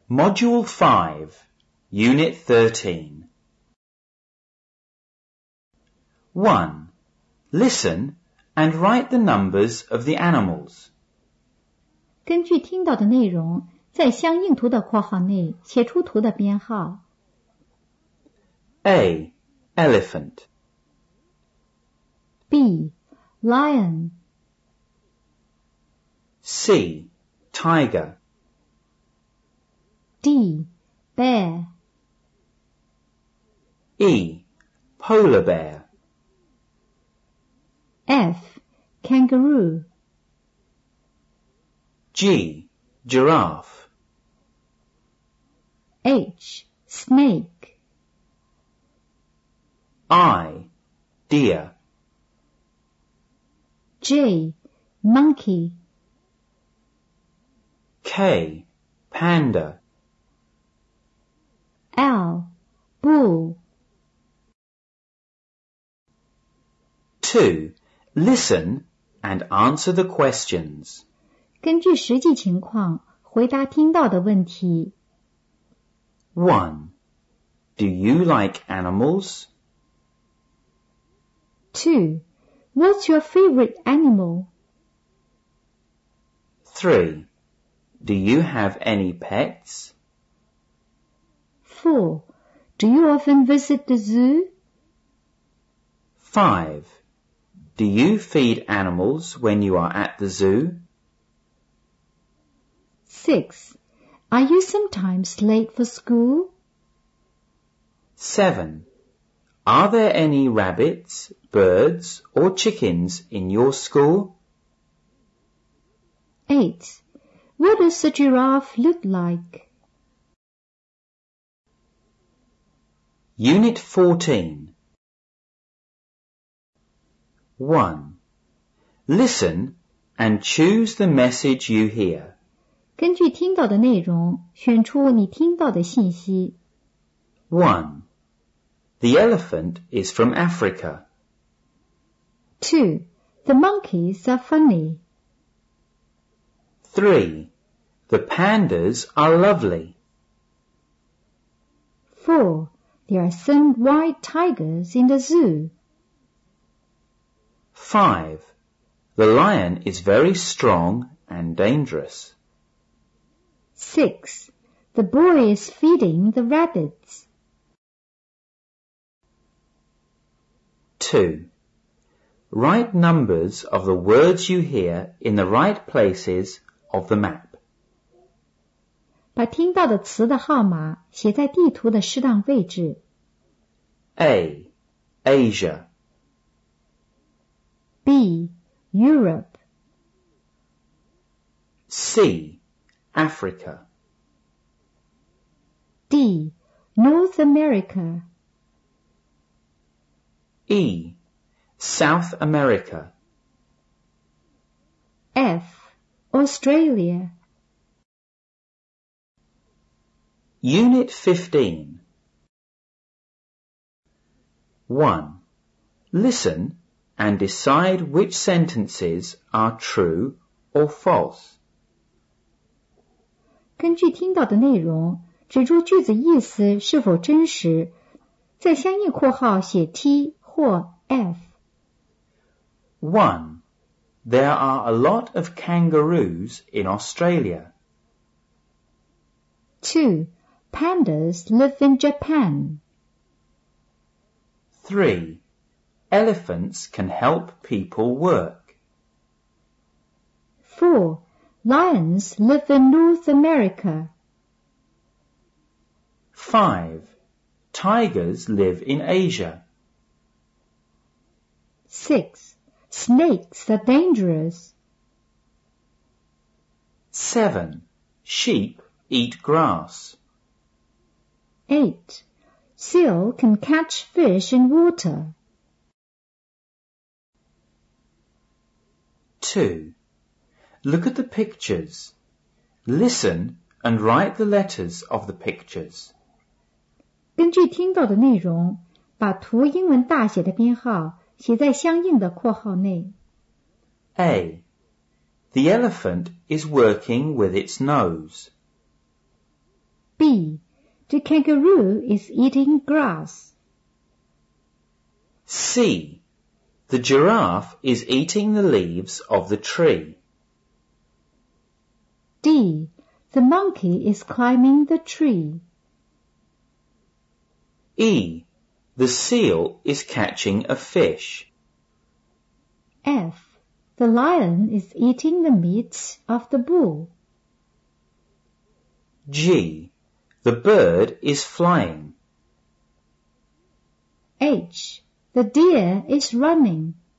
Module 5, Unit 13. 1. Listen and write the numbers of the animals. 根据听到的内容，在相应图的括号内写出图的编号。 A. Elephant. B. Lion. C. Tiger. D. Bear. E. Polar bear. F. Kangaroo. G. Giraffe. H. Snake. I. Deer. J. Monkey. K. Panda. L. Bull. 2. Listen and answer the questions. 根据实际情况回答听到的问题。 1. Do you like animals? 2. What's your favorite animal? 3. Do you have any pets? 4. Do you often visit the zoo? 5. Do you feed animals when you are at the zoo? 6. Are you sometimes late for school? 7. Are there any rabbits, birds, or chickens in your school? 8. What does a giraffe look like? Unit 14. 1. Listen and choose the message you hear. 根据听到的内容，选出你听到的信息。 1. The elephant is from Africa. 2. The monkeys are funny. 3. The pandas are lovely. 4. There are some white tigers in the zoo. 5. The lion is very strong and dangerous. 6. The boy is feeding the rabbits. 2. Write numbers of the words you hear in the right places of the map. 把听到的词的号码写在地图的适当位置。 A. Asia. B. Europe. C. Africa. D. North America. E. South America. F. Australia. Unit 15. 1. Listen and decide which sentences are true or false. 根据听到的内容，指出句子意思是否真实，在相应括号写 T 或 F。 1. There are a lot of kangaroos in Australia. 2. Pandas live in Japan. 3. Elephants can help people work. 4. Lions live in North America. 5. Tigers live in Asia. 6. Snakes are dangerous. 7. Sheep eat grass. 8. Seal can catch fish in water. 2. Look at the pictures. Listen and write the letters of the pictures. 根据听到的内容，把图英文大写的编号写在相应的括号内。 A. The elephant is working with its nose. B. The kangaroo is eating grass. C. The giraffe is eating the leaves of the tree. D. The monkey is climbing the tree. E. The seal is catching a fish. F. The lion is eating the meat of the bull. G. The bird is flying. H. The deer is running.